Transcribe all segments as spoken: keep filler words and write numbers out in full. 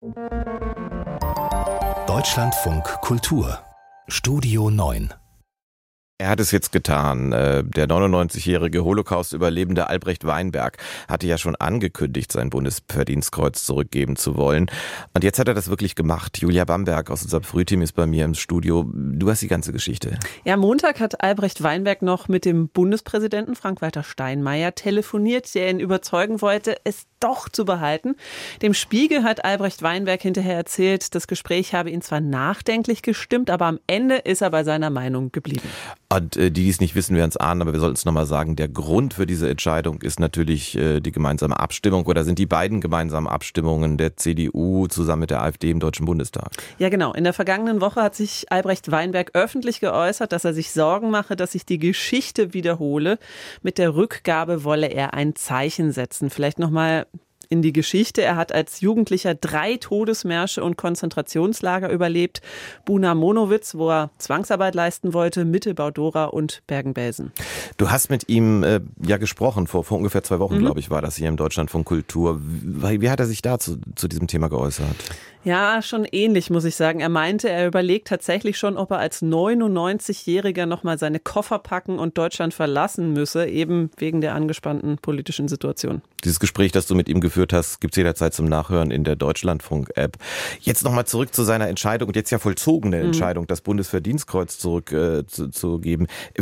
Deutschlandfunk Kultur Studio neun. Er hat es jetzt getan. Der neunundneunzigjährige Holocaust-Überlebende Albrecht Weinberg hatte ja schon angekündigt, sein Bundesverdienstkreuz zurückgeben zu wollen. Und jetzt hat er das wirklich gemacht. Julia Bamberg aus unserem Frühteam ist bei mir im Studio. Du hast die ganze Geschichte. Ja, Montag hat Albrecht Weinberg noch mit dem Bundespräsidenten Frank-Walter Steinmeier telefoniert, der ihn überzeugen wollte, es doch zu behalten. Dem Spiegel hat Albrecht Weinberg hinterher erzählt, das Gespräch habe ihn zwar nachdenklich gestimmt, aber am Ende ist er bei seiner Meinung geblieben. Und äh, die, die es nicht wissen, werden es ahnen, aber wir sollten es nochmal sagen, der Grund für diese Entscheidung ist natürlich äh, die gemeinsame Abstimmung oder sind die beiden gemeinsamen Abstimmungen der C D U zusammen mit der AfD im Deutschen Bundestag. Ja genau, in der vergangenen Woche hat sich Albrecht Weinberg öffentlich geäußert, dass er sich Sorgen mache, dass sich die Geschichte wiederhole. Mit der Rückgabe wolle er ein Zeichen setzen. Vielleicht nochmal in die Geschichte. Er hat als Jugendlicher drei Todesmärsche und Konzentrationslager überlebt. Buna Monowitz, wo er Zwangsarbeit leisten wollte, Mittelbau-Dora und Bergen-Belsen. Du hast mit ihm äh, ja gesprochen, vor, vor ungefähr zwei Wochen, mhm. glaube ich, war das hier im Deutschlandfunk Kultur. Wie, wie hat er sich da zu, zu diesem Thema geäußert? Ja, schon ähnlich, muss ich sagen. Er meinte, er überlegt tatsächlich schon, ob er als neunundneunzigjähriger nochmal seine Koffer packen und Deutschland verlassen müsse, eben wegen der angespannten politischen Situation. Dieses Gespräch, das du mit ihm geführt hast, gibt es jederzeit zum Nachhören in der Deutschlandfunk-App. Jetzt nochmal zurück zu seiner Entscheidung und jetzt ja vollzogene mhm. Entscheidung, das Bundesverdienstkreuz zurückzugeben. Äh,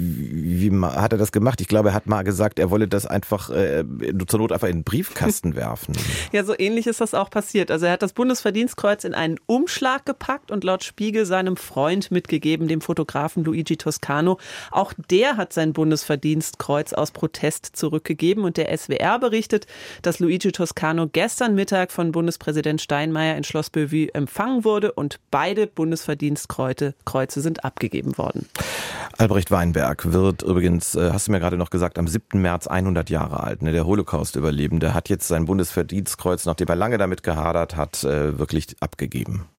wie, wie hat er das gemacht? Ich glaube, er hat mal gesagt, er wolle das einfach äh, zur Not einfach in den Briefkasten werfen. Ja, so ähnlich ist das auch passiert. Also er hat das Bundesverdienstkreuz in einen Umschlag gepackt und laut Spiegel seinem Freund mitgegeben, dem Fotografen Luigi Toscano. Auch der hat sein Bundesverdienstkreuz aus Protest zurückgegeben und der S W R berichtet, dass Luigi Toscano gestern Mittag von Bundespräsident Steinmeier in Schloss Bellevue empfangen wurde und beide Bundesverdienstkreuze Kreuze sind abgegeben worden. Albrecht Weinberg wird übrigens, hast du mir gerade noch gesagt, am siebten März hundert Jahre alt. Der Holocaust-Überlebende hat jetzt sein Bundesverdienstkreuz, nachdem er lange damit gehadert hat, wirklich abgegeben.